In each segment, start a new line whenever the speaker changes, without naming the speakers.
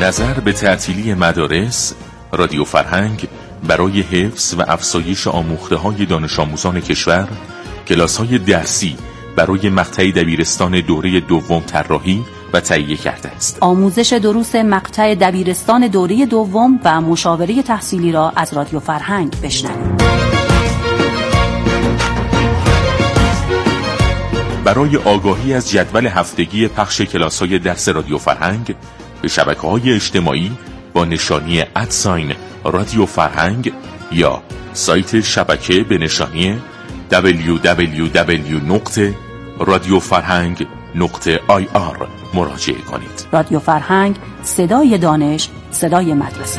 نظر به تعطیلی مدارس، رادیو فرهنگ برای حفظ و افزایش آموخته‌های دانش آموزان کشور کلاس‌های درسی برای مقطع دبیرستان دوره دوم طراحی و تهیه کرده است.
آموزش دروس مقطع دبیرستان دوره دوم و مشاوره تحصیلی را از رادیو فرهنگ بشنوید.
برای آگاهی از جدول هفتگی پخش کلاس‌های درس رادیو فرهنگ به شبکه‌های اجتماعی با نشانی رادیو فرهنگ یا سایت شبکه به نشانی www.radiofarhang.ir مراجعه کنید.
رادیو فرهنگ، صدای دانش، صدای مدرسه.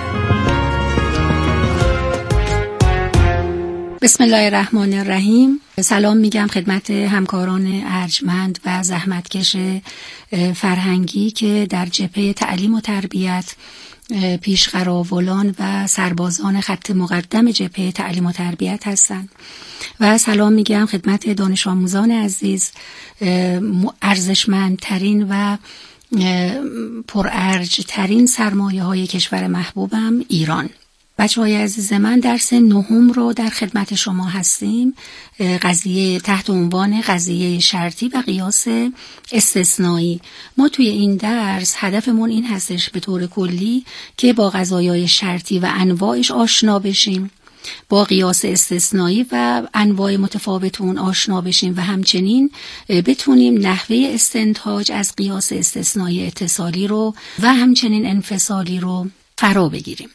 بسم الله الرحمن الرحیم. سلام میگم خدمت همکاران ارجمند و زحمتکش فرهنگی که در جبهه تعلیم و تربیت پیشقراولان و سربازان خط مقدم جبهه تعلیم و تربیت هستند و سلام میگم خدمت دانش آموزان عزیز، ارزشمندترین و پرارجترین سرمایه های کشور محبوبم ایران. بچه های عزیز من، درس نهم رو در خدمت شما هستیم. قضیه تحت عنوان قضیه شرطی و قیاس استثنایی. ما توی این درس هدفمون این هستش به طور کلی که با قضایای شرطی و انواعش آشنا بشیم، با قیاس استثنایی و انواع متفاوت اون آشنا بشیم و همچنین بتونیم نحوه استنتاج از قیاس استثنایی اتصالی رو و همچنین انفصالی رو فرا بگیریم.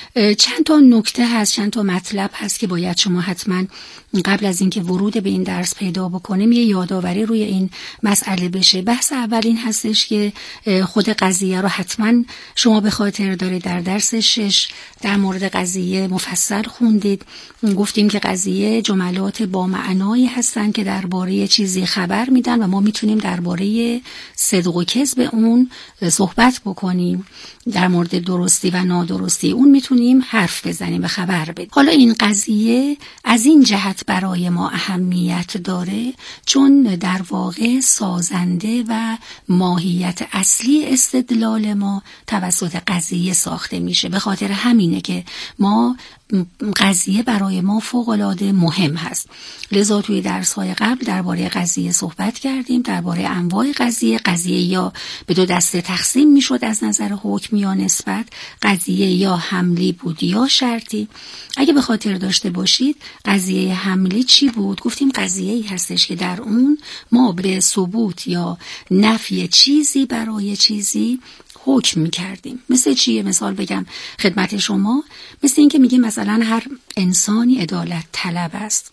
چند تا نکته هست، چند تا مطلب هست که باید شما حتما قبل از اینکه ورود به این درس پیدا بکنیم یه یادآوری روی این مسئله بشه. بحث اول این هستش که خود قضیه رو حتما شما به خاطر دارید. در درس 6 در مورد قضیه مفصل خوندید. گفتیم که قضیه جملات با معنایی هستن که درباره چیزی خبر میدن و ما میتونیم درباره صدق و کذب اون صحبت بکنیم، در مورد درستی و نادرستی اون میتونیم حرف بزنیم و خبر بدیم. حالا این قضیه از این جهت برای ما اهمیت داره چون در واقع سازنده و ماهیت اصلی استدلال ما توسط قضیه ساخته میشه. به خاطر همینه که ما قضیه برای ما فوق‌العاده مهم هست. لذا توی درس‌های قبل درباره قضیه صحبت کردیم، درباره انواع قضیه یا به دو دسته تقسیم میشد از نظر حکم یا نسبت، قضیه یا حملی بود یا شرطی. اگه به خاطر داشته باشید قضیه حملی چی بود؟ گفتیم قضیه‌ای هستش که در اون ما به ثبوت یا نفی چیزی برای چیزی حکم می‌کردیم. مثل چیه؟ مثال بگم خدمت شما، مثل این که میگیم مثلا هر انسانی عدالت طلب است،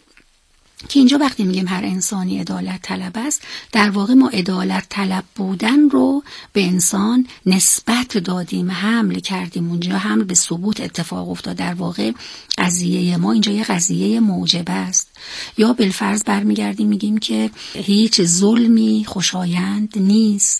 که اینجا وقتی میگیم هر انسانی عدالت طلب است، در واقع ما عدالت طلب بودن رو به انسان نسبت دادیم، حمل کردیم. اونجا حمل به ثبوت اتفاق افتاد. در واقع قضیه ما اینجا یه قضیه موجبه است. یا بالفرض برمیگردیم میگیم که هیچ ظلمی خوشایند نیست،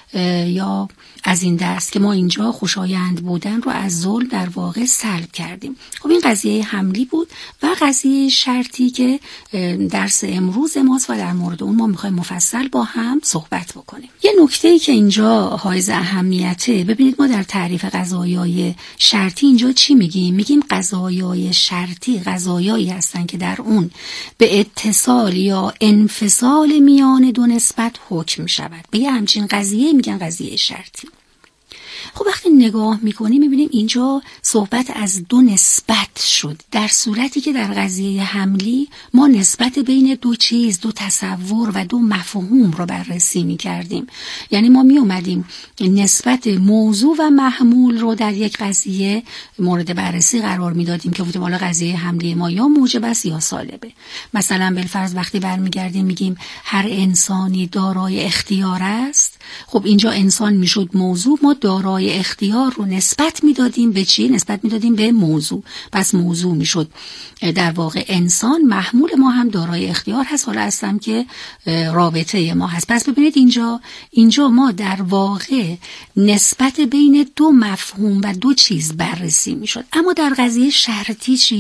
یا از این دست که ما اینجا خوشایند بودن رو از ظلم در واقع سلب کردیم. خب این قضیه حملی بود. و قضیه شرطی که درس امروز ماست و در مورد اون ما میخوایم مفصل با هم صحبت بکنیم. یه نکته‌ای که اینجا حائز اهمیته، ببینید ما در تعریف قضایای شرطی اینجا چی میگیم؟ میگیم قضایای شرطی قضایایی هستن که در اون به اتصال یا انفصال میان دو نسبت حکم میشود. به یه همچین قضیه میگن قضیه شرطی. خب وقتی نگاه میکنیم میبینیم اینجا صحبت از دو نسبت شد، در صورتی که در قضیه حملی ما نسبت بین دو چیز، دو تصور و دو مفهوم رو بررسی میکردیم. یعنی ما میومدیم نسبت موضوع و محمول رو در یک قضیه مورد بررسی قرار میدادیم که گفتیم حالا قضیه حملی ما یا موجب است یا سالبه. مثلا بالفرض وقتی برمیگردیم میگیم هر انسانی دارای اختیار است، خب اینجا انسان میشد موضوع، ما دارای اختیار رو نسبت میدادیم به چی؟ نسبت میدادیم به موضوع. پس موضوع میشد در واقع انسان، محمول ما هم دارای اختیار هست، حالا هستم که رابطه ما هست. پس ببینید اینجا ما در واقع نسبت بین دو مفهوم و دو چیز بررسی میشد. اما در قضیه شرطی چی؟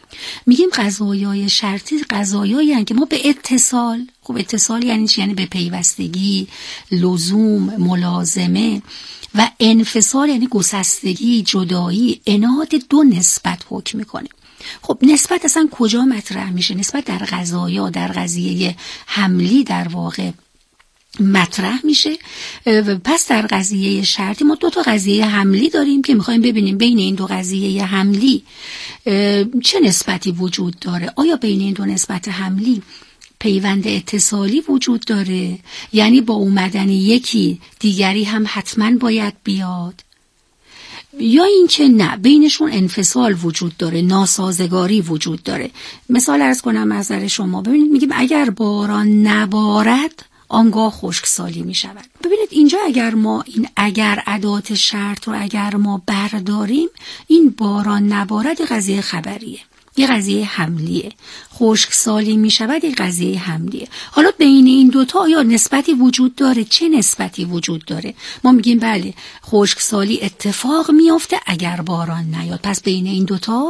میگیم قضایای شرطی قضایایی هستند که ما به اتصال، خب اتصال یعنی چی؟ یعنی به پیوستگی، لزوم، ملازمه، و انفصال یعنی گسستگی، جدایی، اناد دو نسبت حکم میکنه. خب نسبت اصلا کجا مطرح میشه؟ نسبت در قضایا، در قضیه حملی در واقع مطرح میشه. پس در قضیه شرطی ما 2 تا قضیه حملی داریم که میخوایم ببینیم بین این 2 قضیه حملی چه نسبتی وجود داره. آیا بین این 2 نسبت حملی پیوند اتصالی وجود داره؟ یعنی با اومدن یکی دیگری هم حتما باید بیاد، یا اینکه نه، بینشون انفصال وجود داره، ناسازگاری وجود داره. مثال عرض کنم نظر شما. ببینید میگیم اگر باران نبارد آنگاه خشکسالی می شود. ببینید اینجا اگر ما این اگر ادات شرط رو اگر ما برداریم، این باران نبارد قضیه خبریه، یه قضیه حملیه. خشکسالی می شود یه قضیه حملیه. حالا بین این 2 تا یا نسبتی وجود داره؟ چه نسبتی وجود داره؟ ما میگیم بله خشکسالی اتفاق میافته اگر باران نیاد. پس بین این 2 تا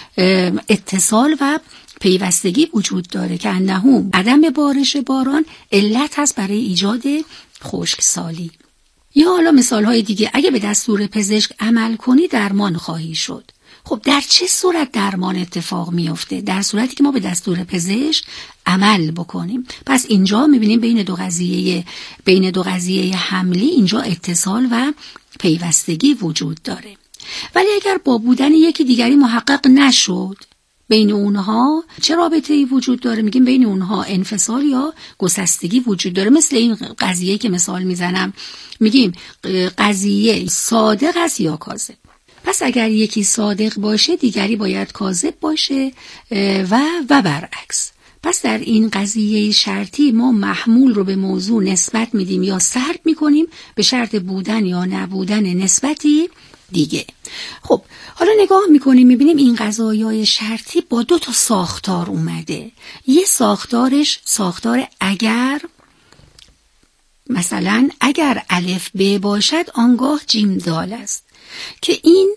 اتصال و پیوستگی وجود داره که انه عدم بارش باران علت هست برای ایجاد خشکسالی. یا حالا مثالهای دیگه، اگه به دستور پزشک عمل کنی درمان خواهی شد. خب در چه صورت درمان اتفاق میفته؟ در صورتی که ما به دستور پزشک عمل بکنیم. پس اینجا میبینیم بین دو قضیه حملی اینجا اتصال و پیوستگی وجود داره. ولی اگر با بودن یکی دیگری محقق نشد، بین اونها چه رابطه‌ای وجود داره؟ میگیم بین اونها انفصال یا گسستگی وجود داره. مثل این قضیه که مثال میزنم، میگیم قضیه صادق است یا کاذب. پس اگر یکی صادق باشه دیگری باید کاذب باشه و برعکس. پس در این قضیه شرطی ما محمول رو به موضوع نسبت میدیم یا سلب میکنیم به شرط بودن یا نبودن نسبتی دیگه. خب حالا نگاه میکنیم میبینیم این قضایای شرطی با 2 تا ساختار اومده. یه ساختارش ساختار اگر، مثلا اگر الف ب باشد آنگاه جیم دال است، که این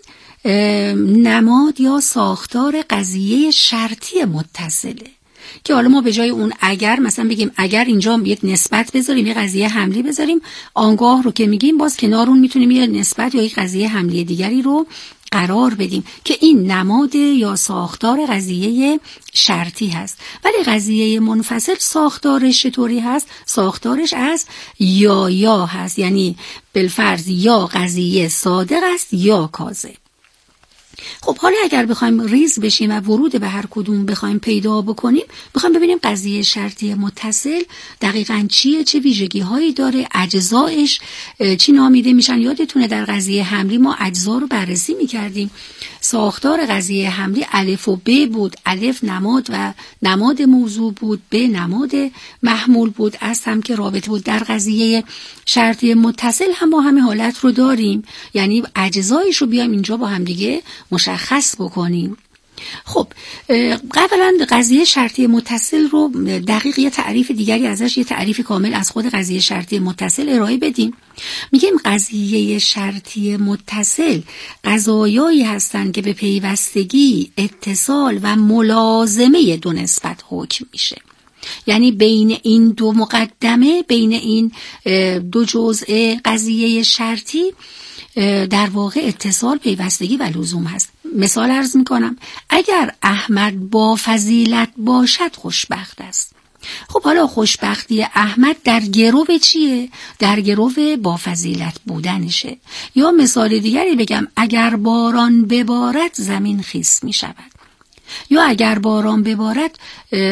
نماد یا ساختار قضیه شرطی متصله. که حالا ما به جای اون اگر مثلا بگیم اگر اینجا یک نسبت بذاریم، یه قضیه حملی بذاریم، آنگاه رو که میگیم باز کنار اون میتونیم یه نسبت یا یک قضیه حملی دیگری رو قرار بدیم که این نماد یا ساختار قضیه شرطی هست. ولی قضیه منفصل ساختارش چطوری هست؟ ساختارش از یا هست، یعنی بالفرض یا قضیه صادق است یا کاذب. خب حالا اگر بخوایم ریز بشیم و ورود به هر کدوم بخوایم پیدا بکنیم، بخوایم ببینیم قضیه شرطی متصل دقیقاً چیه، چه ویژگی هایی داره، اجزایش چی نامیده میشن. یادتونه در قضیه حملی ما اجزا رو بررسی میکردیم. ساختار قضیه حملی الف و ب بود. الف نماد و نماد موضوع بود، ب نماد محمول بود، از هم که رابطه بود. در قضیه شرطی متصل هم ما همه حالت رو داریم، یعنی اجزایش رو بیایم اینجا با هم دیگه مشخص بکنیم. خب قبلا قضیه شرطی متصل رو دقیق یه تعریف دیگری ازش، یه تعریف کامل از خود قضیه شرطی متصل ارائه بدیم. میگیم قضیه شرطی متصل قضایایی هستند که به پیوستگی، اتصال و ملازمه 2 نسبت حکم میشه. یعنی بین این 2 مقدمه، بین این 2 جزء قضیه شرطی در واقع اتصال، پیوستگی و لزوم هست. مثال عرض میکنم، اگر احمد با فضیلت باشد خوشبخت است. خب حالا خوشبختی احمد در گرو چیه؟ در گرو با فضیلت بودنشه. یا مثال دیگری بگم، اگر باران ببارد زمین خیس می شود. یا اگر باران ببارد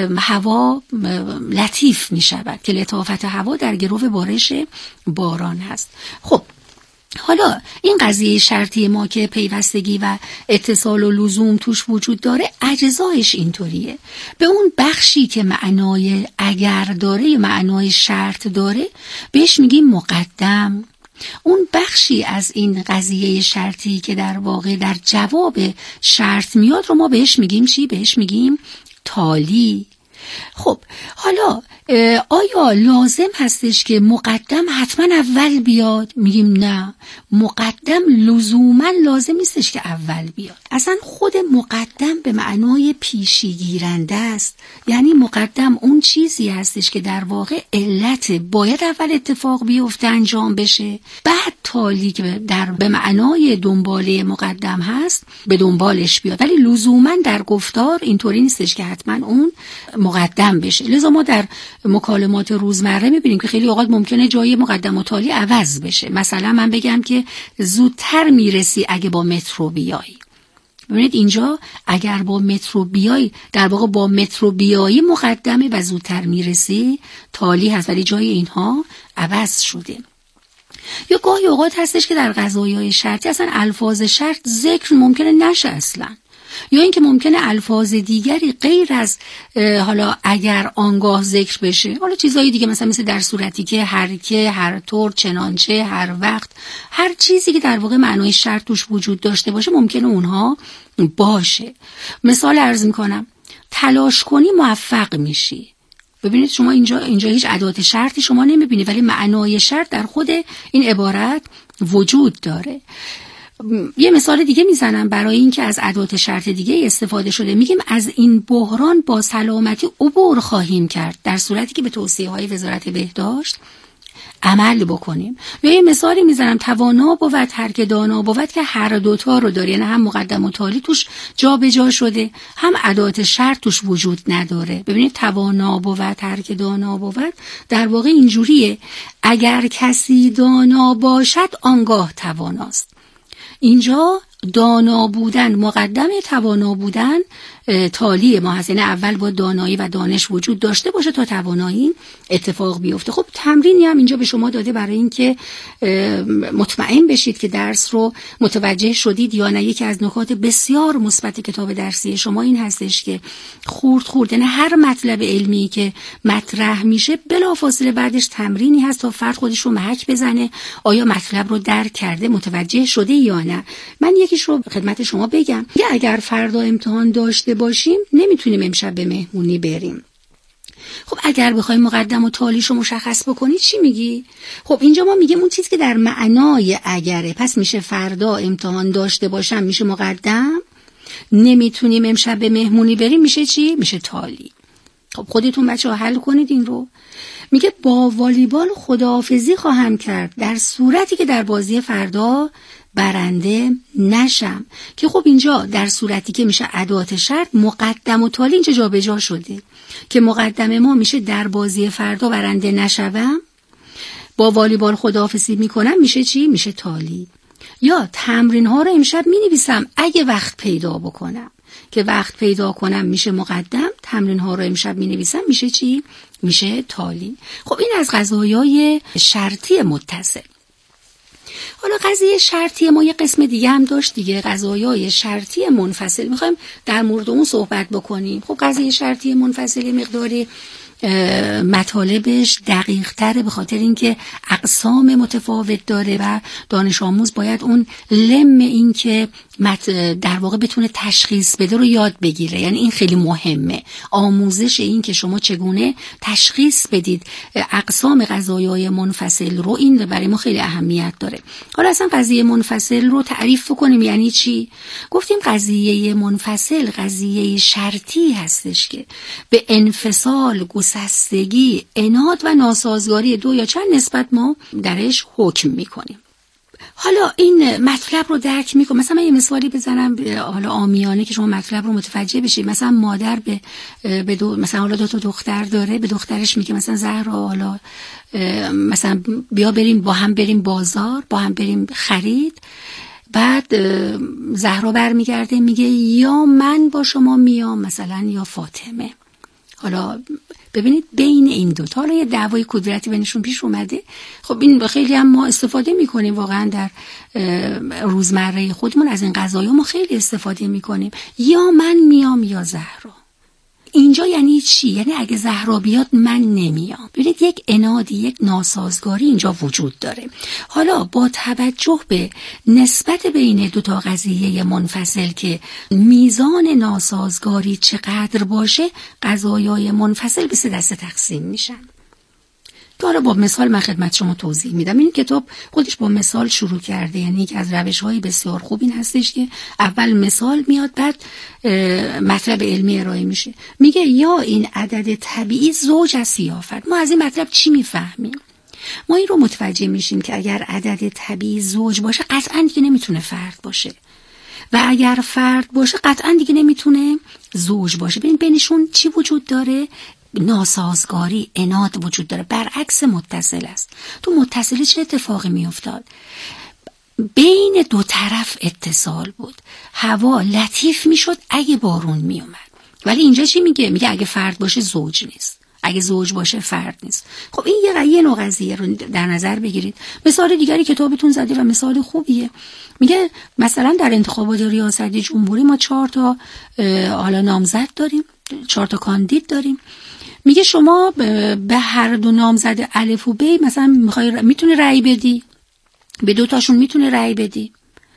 هوا لطیف می شود، که لطافت هوا در گرو بارش باران هست. خب حالا این قضیه شرطی ما که پیوستگی و اتصال و لزوم توش وجود داره، اجزایش اینطوریه. به اون بخشی که معنای اگر داره، معنای شرط داره، بهش میگیم مقدم. اون بخشی از این قضیه شرطی که در واقع در جواب شرط میاد رو ما بهش میگیم چی؟ بهش میگیم تالی. خب حالا آیا لازم هستش که مقدم حتما اول بیاد؟ میگیم نه، مقدم لزوما لازم نیستش که اول بیاد. اصلا خود مقدم به معنای پیشی گیرنده است، یعنی مقدم اون چیزی هستش که در واقع علت باید اول اتفاق بیفته انجام بشه، بعد تالی که به معنای دنباله مقدم هست به دنبالش بیاد، ولی لزوما در گفتار اینطوری نیستش که حتما اون مقدم بشه. لذا ما در مکالمات روزمره میبینیم که خیلی اوقات ممکنه جای مقدم و تالی عوض بشه. مثلا من بگم که زودتر میرسی اگه با مترو بیایی. ببینید اینجا اگر با مترو بیایی، در واقع با مترو بیایی مقدمه و زودتر میرسی تالی هست، ولی جای اینها عوض شده. یا گاهی اوقات هستش که در قضایای شرطی اصلا الفاظ شرط ذکر ممکنه نشه اصلا، یا اینکه ممکنه الفاظ دیگری غیر از حالا اگر آنگاه ذکر بشه، حالا چیزایی دیگه مثل در صورتی که، هر که، هر طور، چنانچه، هر وقت، هر چیزی که در واقع معنای شرط توش وجود داشته باشه ممکنه اونها باشه. مثال عرض میکنم، تلاش کنی موفق میشی. ببینید شما اینجا هیچ ادات شرطی شما نمیبینید، ولی معنای شرط در خود این عبارت وجود داره. یه مثال دیگه میزنم برای اینکه از ادات شرط دیگه استفاده شده. میگیم از این بحران با سلامتی عبور خواهیم کرد، در صورتی که به توصیه‌های وزارت بهداشت عمل بکنیم. یا یه مثالی میزنم، توانا بود هر که دانا بود، که هر دوتا رو داره، یعنی هم مقدم و تالی توش جا به جا شده، هم ادات شرط توش وجود نداره. ببینید توانا بود هر که دانا بود در واقع اینجوریه، اگر کسی دانا باشد آنگاه تواناست. اینجا دانا بودن مقدم، توانا بودن تالی ما هست، یعنی اول با دانایی و دانش وجود داشته باشه تا توانایی اتفاق بیفته. خب تمرینی هم اینجا به شما داده برای اینکه مطمئن بشید که درس رو متوجه شدید یا نه. یکی از نکات بسیار مثبت کتاب درسی شما این هستش که خورد یعنی هر مطلب علمی که مطرح میشه بلافاصله بعدش تمرینی هست تا فرد خودش رو محک بزنه آیا مطلب رو درک کرده، متوجه شده یا نه. من یکیش رو خدمت شما بگم، اگر فردا امتحان داشته باشیم نمیتونیم امشب به مهمونی بریم. خب اگر بخوایم مقدم و تالیشو مشخص بکنی چی میگی؟ خب اینجا ما میگیم اون چیزی که در معنای اگره، پس میشه فردا امتحان داشته باشم میشه مقدم، نمیتونیم امشب به مهمونی بریم میشه چی؟ میشه تالی. خب خودتون بچه‌ها حل کنید این رو. میگه با والیبال خداحافظی خواهم کرد در صورتی که در بازی فردا برنده نشم، که خب اینجا در صورتی که میشه ادات شرط، مقدم و تالی اینجا جا به جا شده که مقدم ما میشه در بازی فردا برنده نشوم، با والیبال خداحافظی میکنم میشه چی؟ میشه تالی. یا تمرین ها رو امشب مینویسم اگه وقت پیدا بکنم، که وقت پیدا کنم میشه مقدم، تمرین ها رو امشب مینویسم میشه چی؟ میشه تالی. خب این از قضایای شرطی متصل. حالا قضیه شرطی ما یه قسم دیگه هم داشت دیگه، قضایای شرطی منفصل. میخوایم در مورد اون صحبت بکنیم. خب قضیه شرطی منفصل مقداری مطالبش دقیق تره، به خاطر اینکه اقسام متفاوت داره و دانش آموز باید اون لم این که در واقع بتونه تشخیص بده رو یاد بگیره. یعنی این خیلی مهمه، آموزش این که شما چگونه تشخیص بدید اقسام قضایای منفصل رو، این برای ما خیلی اهمیت داره. حالا اصلا قضیه منفصل رو تعریف کنیم یعنی چی؟ گفتیم قضیه منفصل قضیه شرطی هستش که به انفصال، گسستگی، عناد و ناسازگاری دو یا چند نسبت ما درش حکم میکنیم. حالا این مطلب رو درک میکنم. مثلا من یه مثالی بزنم حالا عامیانه که شما مطلب رو متوجه بشید. مثلا مادر به مثلا حالا 2 تا دختر داره، به دخترش میگه مثلا زهرا حالا مثلا بیا بریم با هم بریم بازار، با هم بریم خرید. بعد زهرا برمیگرده میگه یا من با شما میام مثلا یا فاطمه. حالا ببینید بین این دو تا حالا یه دعوای کدورتی بینشون پیش اومده. خب این خیلی هم ما استفاده میکنیم واقعا در روزمره خودمون، از این قضایا ما خیلی استفاده میکنیم، یا من میام یا زهرا. اینجا یعنی چی؟ یعنی اگه زهرا بیاد من نمیام. ببینید یک عنادی، یک ناسازگاری اینجا وجود داره. حالا با توجه به نسبت بین دو تا قضیه منفصل که میزان ناسازگاری چقدر باشه، قضایای منفصل به 3 دسته تقسیم میشن. حالا با مثال من خدمت شما توضیح میدم. این کتاب خودش با مثال شروع کرده، یعنی یک از روش‌های بسیار خوب این هستش که اول مثال میاد، بعد مطلب علمی ارائه میشه. میگه یا این عدد طبیعی زوج است یا فرد. ما از این مطلب چی میفهمیم؟ ما این رو متوجه میشیم که اگر عدد طبیعی زوج باشه قطعاً دیگه نمیتونه فرد باشه و اگر فرد باشه قطعاً دیگه نمیتونه زوج باشه. بینشون چی وجود داره؟ ناسازگاری، عناد وجود داره. برعکس متصل است. تو متصل چه اتفاقی میافتاد؟ بین دو طرف اتصال بود، هوا لطیف میشد اگه بارون میومد. ولی اینجا چی میگه؟ میگه اگه فرد باشه زوج نیست، اگه زوج باشه فرد نیست. خب این یه نوع قضیه رو در نظر بگیرید. مثال دیگری کتابتون زده و مثال خوبیه. میگه مثلا در انتخابات ریاست جمهوری ما 4 تا حالا نامزد داریم، 4 تا کاندید داریم. میگه شما به هر دو نامزد الف و ب مثلا میتونی رأی بدی، به 2 تاشون میتونی رأی بدی.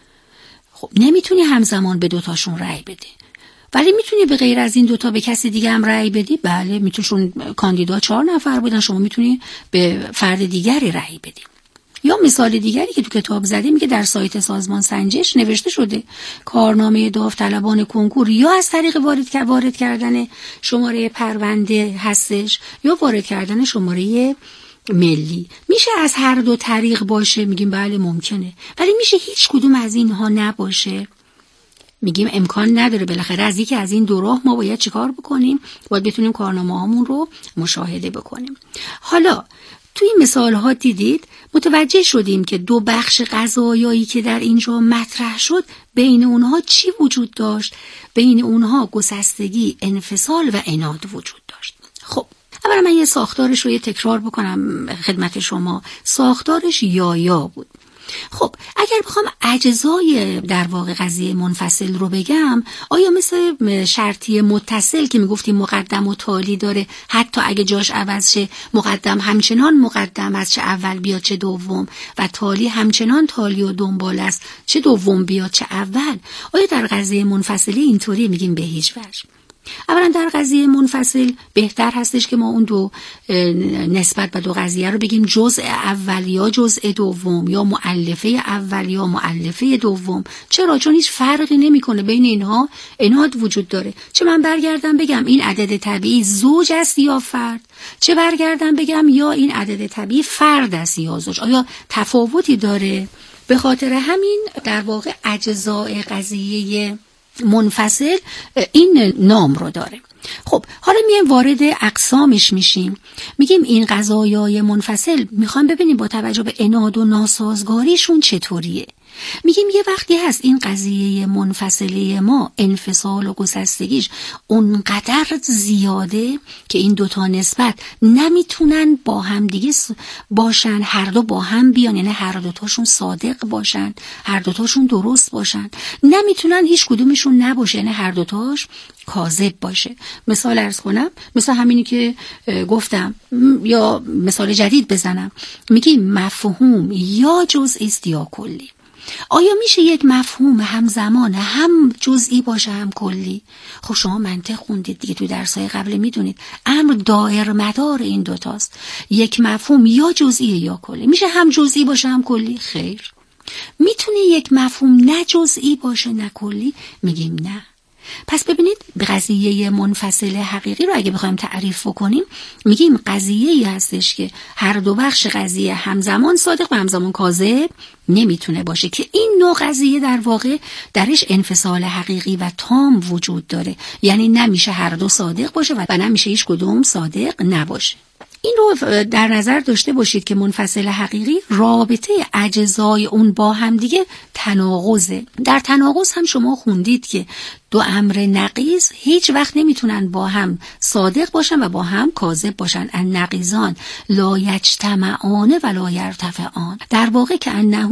خب نمیتونی همزمان به 2 تاشون رأی بدی، ولی میتونی به غیر از این 2 تا به کسی دیگه هم رأی بدی. بله میتونشون کاندیدا 4 نفر بودن، شما میتونی به فرد دیگری رأی بدی. یا مثال دیگری که تو کتاب زده میگه در سایت سازمان سنجش نوشته شده کارنامه داوطلبان کنکور یا از طریق وارد کردن شماره پرونده هستش یا وارد کردن شماره ملی. میشه از هر دو طریق باشه؟ میگیم بله ممکنه. ولی میشه هیچ کدوم از اینها نباشه؟ میگیم امکان نداره. بالاخره از یکی از این 2 راه ما باید چیکار بکنیم؟ باید بتونیم کارنامه‌هامون رو مشاهده بکنیم. حالا توی این مثال ها دیدید متوجه شدیم که 2 بخش قضایایی که در اینجا مطرح شد بین اونها چی وجود داشت؟ بین اونها گسستگی، انفصال و عناد وجود داشت. خب اولا من یه ساختارش رو تکرار بکنم خدمت شما. ساختارش یا بود. خب اگر بخوام اجزای در واقع قضیه منفصل رو بگم، آیا مثل شرطی متصل که میگفتیم مقدم و تالی داره، حتی اگه جاش عوض شه مقدم همچنان مقدم است، چه اول بیاد چه دوم، و تالی همچنان تالی و دنبال است، چه دوم بیاد چه اول؟ آیا در قضیه منفصلی اینطوری؟ میگیم به هیچ وجه. اولا در قضیه منفصل بهتر هستش که ما اون 2 نسبت به 2 قضیه رو بگیم جزء اول یا جزء دوم، یا مؤلفه اول یا مؤلفه دوم. چرا؟ چون هیچ فرقی نمیکنه بین اینها عناد وجود داره. چه من برگردم بگم این عدد طبیعی زوج است یا فرد، چه برگردم بگم یا این عدد طبیعی فرد است یا زوج، آیا تفاوتی داره؟ به خاطر همین در واقع اجزای قضیه منفصل این نام رو داره. خب حالا میایم وارد اقسامش میشیم. میگیم این قضایای منفصل میخوام ببینیم با توجه به عناد و ناسازگاریشون چطوریه. میگیم یه وقتی هست این قضیه منفصله ما انفصال و گسستگیش اونقدر زیاده که این 2 تا نسبت نمیتونن با هم دیگه باشن، هر دو با هم بیان، یعنی هر 2 تاشون صادق باشن، هر 2 تاشون درست باشن، نمیتونن هیچ کدومشون نباشه، یعنی هر 2 تاش کاذب باشه. مثال عرض کنم، مثلا همینی که گفتم، یا مثال جدید بزنم، میگیم مفهوم یا جزئی است یا کلی. آیا میشه یک مفهوم همزمان هم جزئی باشه هم کلی؟ خب شما منطق خوندید دیگه، تو درسای قبل میدونید امر دایر مدار این 2 تاست. یک مفهوم یا جزئی یا کلی. میشه هم جزئی باشه هم کلی؟ خیر. میتونه یک مفهوم نه جزئی باشه نه کلی؟ میگیم نه. پس ببینید قضیه منفصل حقیقی رو اگه بخوایم تعریف بکنیم، میگیم قضیه‌ای هستش که هر 2 بخش قضیه همزمان صادق و همزمان کاذب نمیتونه باشه، که این نوع قضیه در واقع درش انفصال حقیقی و تام وجود داره. یعنی نمیشه هر 2 صادق باشه و نمیشه هیچ کدوم صادق نباشه. این رو در نظر داشته باشید که منفصل حقیقی رابطه اجزای اون با هم دیگه تناقضه. در تناقض هم شما خوندید که 2 امر نقیض هیچ وقت نمیتونن با هم صادق باشن و با هم کاذب باشن. النقیضان لا یجتمعان و لا یرتفعان. در واقع که انه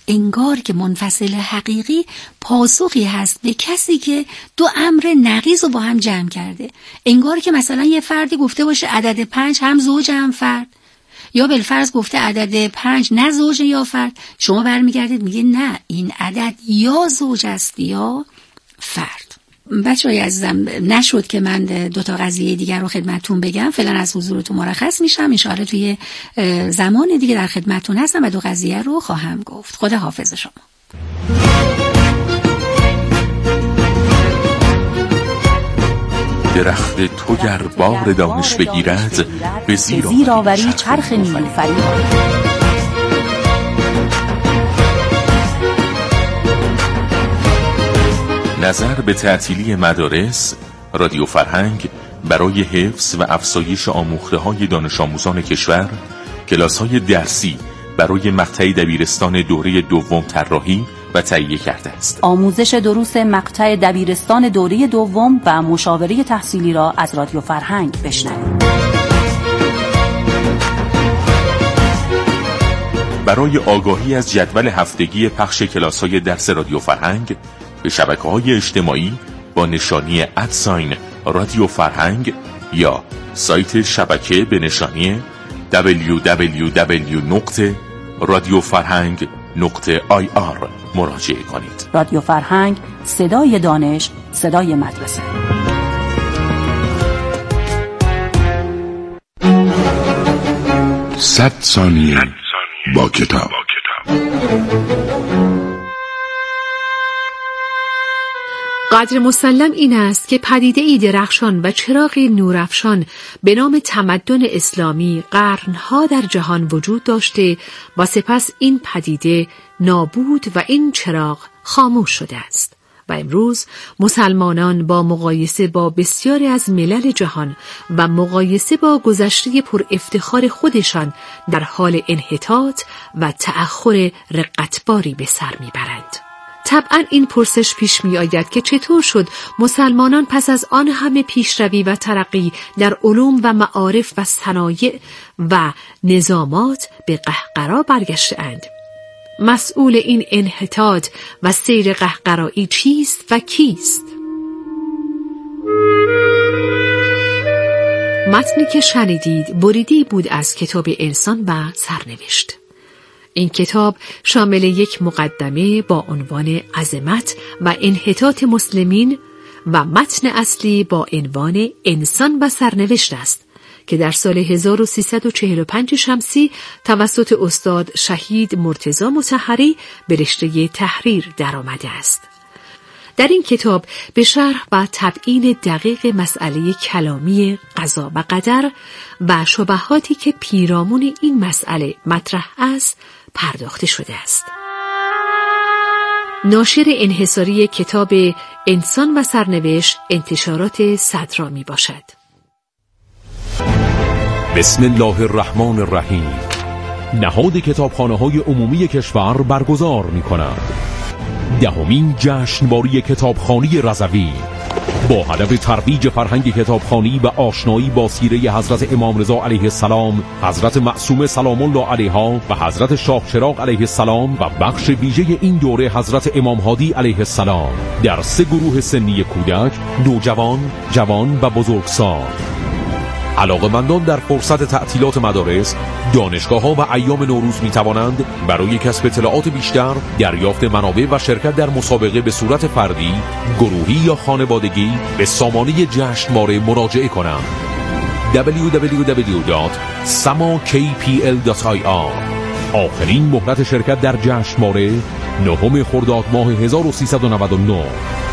انگار که منفصل حقیقی پاسخی هست به کسی که دو امر نقیض رو با هم جمع کرده. انگار که مثلا یه فردی گفته باشه عدد 5 هم زوج هم فرد، یا بالفرض گفته عدد 5 نه زوج یا فرد، شما برمیگردید میگه نه این عدد یا زوج است یا فرد. بچه‌های عزیزم نشد که من دو تا قضیه دیگر رو خدمتتون بگم، فعلا از حضورتون مرخص میشم، ان شاءالله توی زمان دیگه در خدمتتون هستم و دو قضیه رو خواهم گفت. خدا حافظ شما.
درخت تو گر بار دانش بگیرد به زیر آوری چرخ نیلوفری. نظر به تعطیلی مدارس رادیو فرهنگ برای حفظ و افزایش آموخته‌های دانش آموزان کشور، کلاس‌های درسی برای مقطع دبیرستان دوره دوم طراحی و تهیه کرده است.
آموزش دروس مقطع دبیرستان دوره دوم و مشاوره تحصیلی را از رادیو فرهنگ بشنوید.
برای آگاهی از جدول هفتگی پخش کلاس‌های درس رادیو فرهنگ به شبکه‌های اجتماعی با نشانی @رادیو فرهنگ یا سایت شبکه به نشانی www.radiofarhang.ir مراجعه کنید.
رادیو فرهنگ، صدای دانش، صدای مدرسه.
صد ثانیه با کتاب.
قدر مسلم این است که پدیده‌ای درخشان و چراغی نورافشان به نام تمدن اسلامی قرنها در جهان وجود داشته و سپس این پدیده نابود و این چراغ خاموش شده است و امروز مسلمانان با مقایسه با بسیاری از ملل جهان و مقایسه با گذشته پر افتخار خودشان در حال انحطاط و تأخر رقتباری به سر میبرند. طبعا این پرسش پیش می آید که چطور شد مسلمانان پس از آن همه پیشروی و ترقی در علوم و معارف و صنایع و نظامات به قهقرا برگشتند. مسئول این انحطاط و سیر قهقرایی چیست و کیست؟ متنی که شنیدید بریدی بود از کتاب انسان و سرنوشت. این کتاب شامل یک مقدمه با عنوان عظمت و انحطاط مسلمین و متن اصلی با عنوان انسان و سرنوشت است که در سال 1345 شمسی توسط استاد شهید مرتضی مطهری به رشته تحریر درآمده است. در این کتاب به شرح و تبیین دقیق مسئله کلامی قضا و قدر و شبهاتی که پیرامون این مسئله مطرح است پرداخته شده است. ناشر انحصاری کتاب انسان و سرنوشت انتشارات صدرا می باشد.
بسم الله الرحمن الرحیم. نهاد کتابخانه‌های عمومی کشور برگزار می‌کند دهمین جشنواره کتابخوانی رضوی با هدف ترویج فرهنگ کتابخوانی و آشنایی با سیره حضرت امام رضا علیه السلام، حضرت معصومه سلام الله علیها و حضرت شاه چراغ علیه السلام و بخش ویژه این دوره حضرت امام هادی علیه السلام در 3 گروه سنی کودک، نوجوان، جوان و بزرگسال. علاقه‌مندان در فرصت تعطیلات مدارس، دانشگاه‌ها و ایام نوروز می‌توانند برای کسب اطلاعات بیشتر، دریافت منابع و شرکت در مسابقه به صورت فردی، گروهی یا خانوادگی به سامانه جشنواره مراجعه کنند. www.samakpl.ir. آخرین مهلت شرکت در جشنواره 9 خرداد ماه 1399.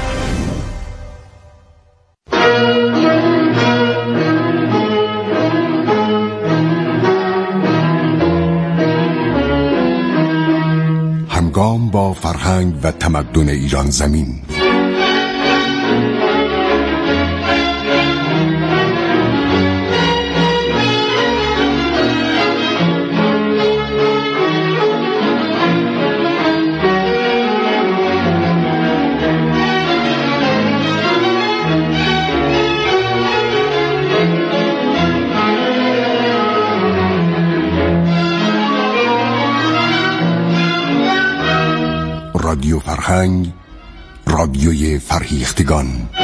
همگام با فرهنگ و تمدن ایران زمین. رادیو فرهنگ، رادیوی فرهیختگان.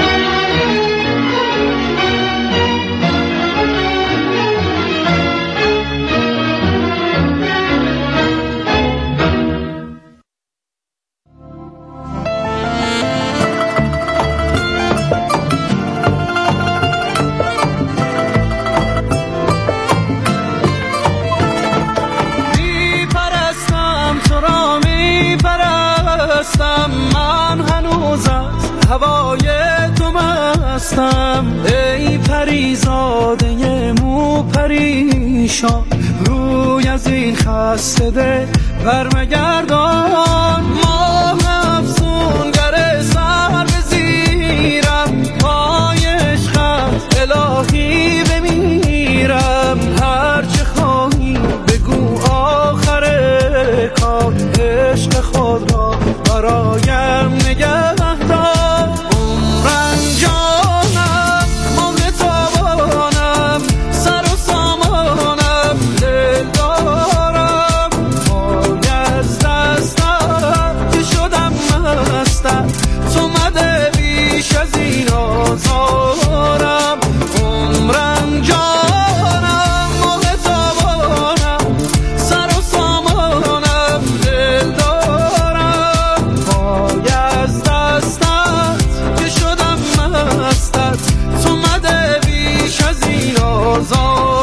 من هنوز از هوای تو مستم، ای پریزاده مو پریشان، روی از این خسته دل برمگردان. ماه افسونگر سر بزیرم، پای عشقت الهی بمیرم. هرچه خواهی بگو آخر کار، عشق خود را برایم نگه دار. عمرم جانم مانده تابانم، سر و سامانم دل دارم. پای از دستم که شدم مستم، تو مده بیش از این آزارم. عمرم جانم مانده تابانم، سر و سامانم دل دارم. پای از دستت که شدم مستت، تو مده بیش از این آزارم.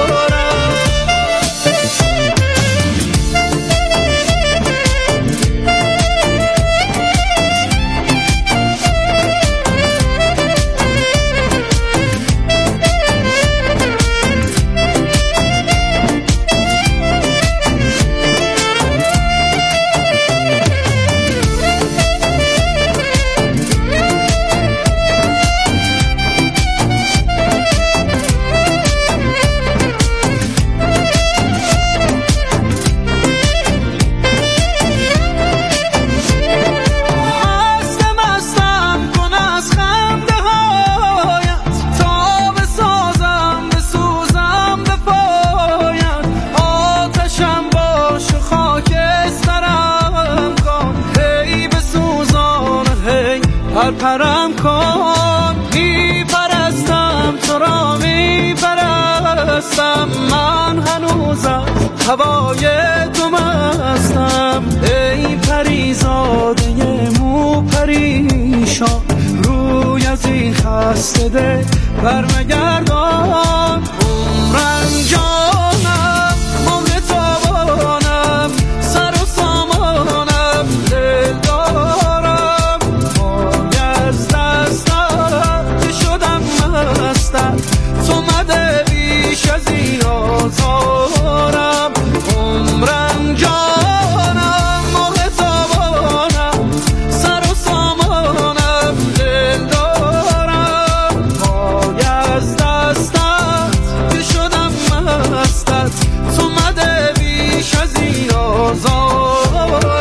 پرم کن، میپرستم تو را میپرستم. من هنوز از هوای تو مستم، ای پریزاده مو پریشان، روی از این خسته دل برمگردان. عمرم جانم مانده تابانم، سر و سامانم دل دارم. پای از دستت که شدم مستم، تو مده بیش از این آزارم. عمرم جانم مانده تابانم، سر و سامانم دل دارم. پای از دستت که شدم مستت، تو مده بیش از این آزارم.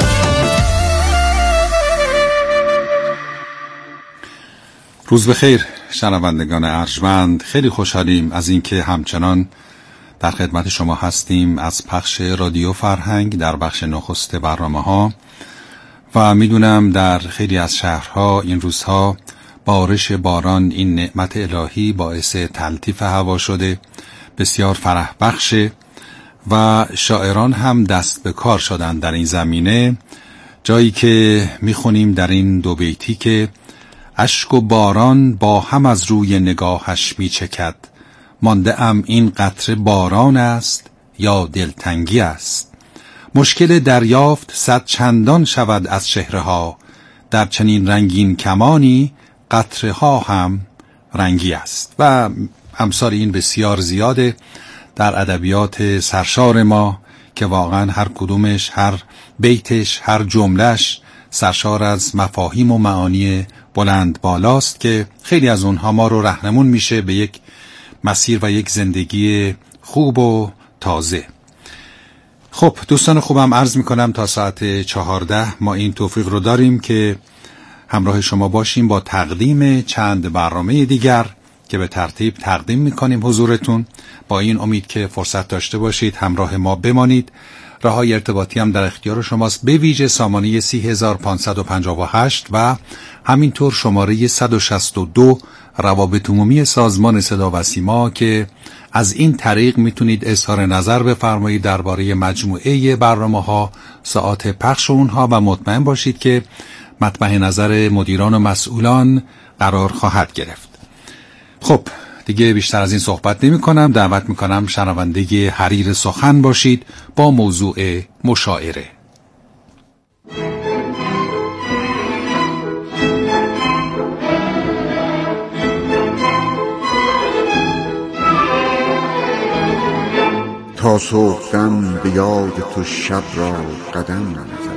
روز بخیر شنوندگان ارجمند، خیلی خوشحالیم از اینکه همچنان در خدمت شما هستیم از پخش رادیو فرهنگ در بخش نخست برنامه‌ها. و میدونم در خیلی از شهرها این روزها بارش باران، این نعمت الهی، باعث تلطیف هوا شده، بسیار فرح بخشه و شاعران هم دست به کار شدن در این زمینه. جایی که میخونیم در این دو بیتی که اشک و باران با هم از روی نگاهش میچکد، مانده ام این قطره باران است یا دلتنگی است. مشکل دریافت صد چندان شود از چهره ها، در چنین رنگین کمانی قطره ها هم رنگی است. و امثال این بسیار زیاده در ادبیات سرشار ما که واقعا هر کدومش، هر بیتش، هر جملهش سرشار از مفاهیم و معانی بلند بالاست که خیلی از اونها ما رو راهنمون میشه به یک مسیر و یک زندگی خوب و تازه. خب دوستان خوبم، عرض میکنم تا ساعت 14 ما این توفیق رو داریم که همراه شما باشیم با تقدیم چند برنامه دیگر که به ترتیب تقدیم میکنیم حضورتون، با این امید که فرصت داشته باشید همراه ما بمانید. راههای ارتباطی هم در اختیار شماست، به ویژه سامانه 30558 و همینطور شماره 162 روابط عمومی سازمان صدا و سیما که از این طریق میتونید اظهار نظر بفرمایید درباره مجموعه برنامه‌ها، ساعات پخش اونها و مطمئن باشید که مطمع نظر مدیران و مسئولان قرار خواهد گرفت. خب دیگه بیشتر از این صحبت نمی کنم. دعوت می کنم شنونده حریر سخن باشید با موضوع مشاعره.
تا صبحدم به یاد تو شب را قدم ننهم،